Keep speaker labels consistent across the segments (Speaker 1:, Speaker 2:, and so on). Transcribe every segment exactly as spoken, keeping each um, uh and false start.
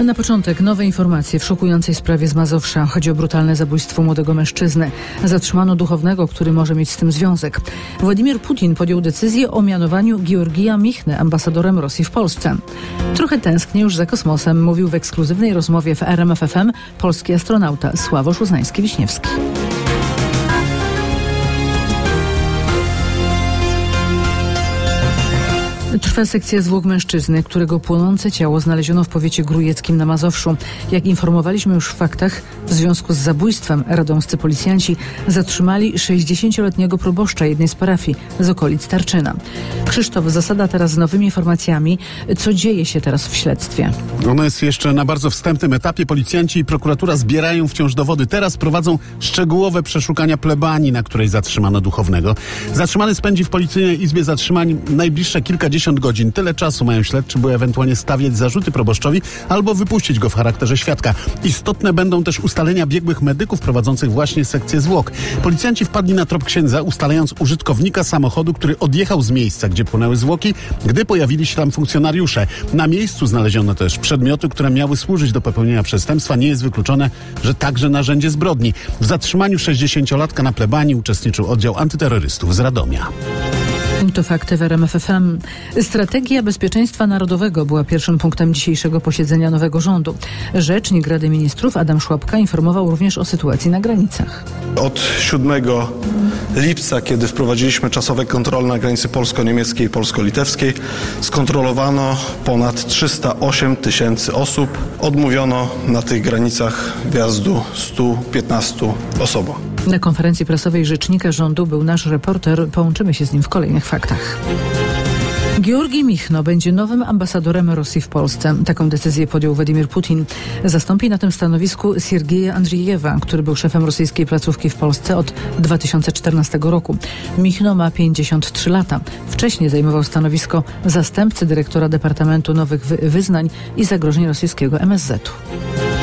Speaker 1: Na początek nowe informacje w szokującej sprawie z Mazowsza. Chodzi o brutalne zabójstwo młodego mężczyzny. Zatrzymano duchownego, który może mieć z tym związek. Władimir Putin podjął decyzję o mianowaniu Georgija Michny ambasadorem Rosji w Polsce. Trochę tęsknię już za kosmosem, mówił w ekskluzywnej rozmowie w R M F F M polski astronauta Sławosz Uznański-Wiśniewski. Trwa sekcja zwłok mężczyzny, którego płonące ciało znaleziono w powiecie grójeckim na Mazowszu. Jak informowaliśmy już w faktach, w związku z zabójstwem radomscy policjanci zatrzymali sześćdziesięcioletniego proboszcza jednej z parafii z okolic Tarczyna. Krzysztof Zasada teraz z nowymi informacjami. Co dzieje się teraz w śledztwie?
Speaker 2: Ono jest jeszcze na bardzo wstępnym etapie. Policjanci i prokuratura zbierają wciąż dowody. Teraz prowadzą szczegółowe przeszukania plebanii, na której zatrzymano duchownego. Zatrzymany spędzi w policyjnej izbie zatrzymań najbliższe kilkadziesiąt godzin. Tyle czasu mają śledczy, by ewentualnie stawiać zarzuty proboszczowi albo wypuścić go w charakterze świadka. Istotne będą też ustalenia biegłych medyków prowadzących właśnie sekcję zwłok. Policjanci wpadli na trop księdza, ustalając użytkownika samochodu, który odjechał z miejsca, gdzie płonęły zwłoki, gdy pojawili się tam funkcjonariusze. Na miejscu znaleziono też przedmioty, które miały służyć do popełnienia przestępstwa. Nie jest wykluczone, że także narzędzie zbrodni. W zatrzymaniu sześćdziesięciolatka na plebanii uczestniczył oddział antyterrorystów z Radomia.
Speaker 1: To fakty w R M F F M. Strategia bezpieczeństwa narodowego była pierwszym punktem dzisiejszego posiedzenia nowego rządu. Rzecznik Rady Ministrów Adam Szłapka informował również o sytuacji na granicach.
Speaker 3: Od siódmego lipca, kiedy wprowadziliśmy czasowe kontrole na granicy polsko-niemieckiej i polsko-litewskiej, skontrolowano ponad trzysta osiem tysięcy osób. Odmówiono na tych granicach wjazdu stu piętnastu osobom.
Speaker 1: Na konferencji prasowej rzecznika rządu był nasz reporter. Połączymy się z nim w kolejnych faktach. Georgij Michno będzie nowym ambasadorem Rosji w Polsce. Taką decyzję podjął Władimir Putin. Zastąpi na tym stanowisku Siergieja Andriejewa, który był szefem rosyjskiej placówki w Polsce od dwa tysiące czternastego roku. Michno ma pięćdziesiąt trzy lata. Wcześniej zajmował stanowisko zastępcy dyrektora Departamentu Nowych Wyznań i Zagrożeń rosyjskiego M S Z u.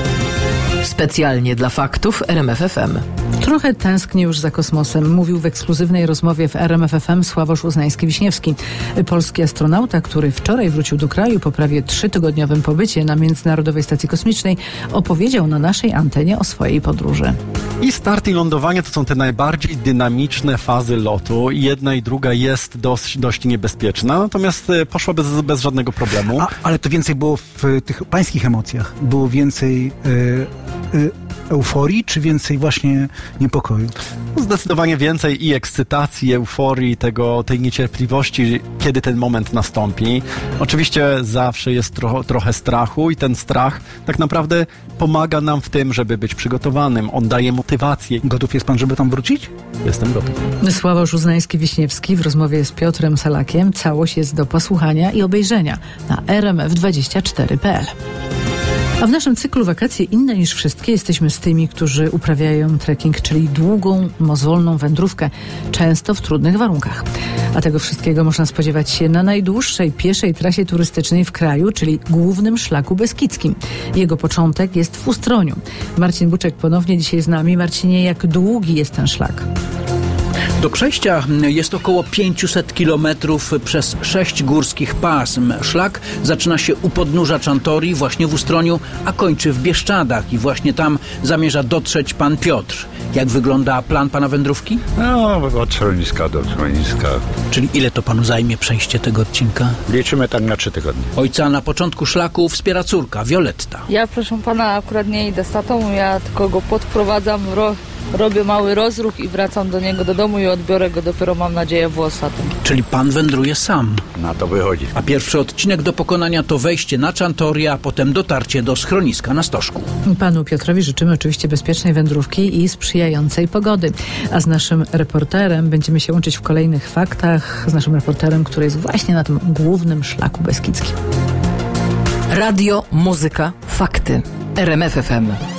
Speaker 4: Specjalnie dla faktów R M F F M.
Speaker 1: Trochę tęsknię już za kosmosem, mówił w ekskluzywnej rozmowie w R M F F M Sławosz Uznański-Wiśniewski. Polski astronauta, który wczoraj wrócił do kraju po prawie trzytygodniowym pobycie na Międzynarodowej Stacji Kosmicznej, opowiedział na naszej antenie o swojej podróży.
Speaker 5: I start i lądowanie to są te najbardziej dynamiczne fazy lotu. Jedna i druga jest dość, dość niebezpieczna, natomiast poszła bez, bez żadnego problemu.
Speaker 6: A, ale to więcej było w tych pańskich emocjach? Było więcej e, e, euforii, czy więcej właśnie niepokoju?
Speaker 5: Zdecydowanie więcej i ekscytacji, euforii, tego, tej niecierpliwości, kiedy ten moment nastąpi. Oczywiście zawsze jest tro, trochę strachu i ten strach tak naprawdę pomaga nam w tym, żeby być przygotowanym. On daje motywację.
Speaker 6: Gotów jest pan, żeby tam wrócić?
Speaker 5: Jestem gotów.
Speaker 1: Sławosz Uznański-Wiśniewski w rozmowie z Piotrem Salakiem. Całość jest do posłuchania i obejrzenia na r m f dwadzieścia cztery kropka p l. A w naszym cyklu Wakacje inne niż wszystkie jesteśmy z tymi, którzy uprawiają trekking, czyli długą, mozolną wędrówkę, często w trudnych warunkach. A tego wszystkiego można spodziewać się na najdłuższej pieszej trasie turystycznej w kraju, czyli głównym szlaku beskidzkim. Jego początek jest w Ustroniu. Marcin Buczek ponownie dzisiaj z nami. Marcinie, jak długi jest ten szlak?
Speaker 7: Do przejścia jest około pięćset kilometrów przez sześć górskich pasm. Szlak zaczyna się u podnóża Czantorii, właśnie w Ustroniu, a kończy w Bieszczadach i właśnie tam zamierza dotrzeć pan Piotr. Jak wygląda plan pana wędrówki?
Speaker 8: No, od schroniska do schroniska.
Speaker 7: Czyli ile to panu zajmie przejście tego odcinka?
Speaker 8: Liczymy tak na trzy tygodnie.
Speaker 7: Ojca na początku szlaku wspiera córka, Wioletta.
Speaker 9: Ja, proszę pana, akurat nie idę z tatą, ja tylko go podprowadzam, ro, robię mały rozruch i wracam do niego do domu i odbiorę go dopiero, mam nadzieję, w ostatnim.
Speaker 7: Czyli pan wędruje sam?
Speaker 8: Na to wychodzi.
Speaker 7: A pierwszy odcinek do pokonania to wejście na Czantorię, a potem dotarcie do schroniska na Stożku.
Speaker 1: Panu Piotrowi życzymy oczywiście bezpiecznej wędrówki i sprzyjającej pogody. A z naszym reporterem będziemy się łączyć w kolejnych faktach, z naszym reporterem, który jest właśnie na tym głównym szlaku beskidzkim.
Speaker 4: Radio, muzyka, fakty. R M F F M.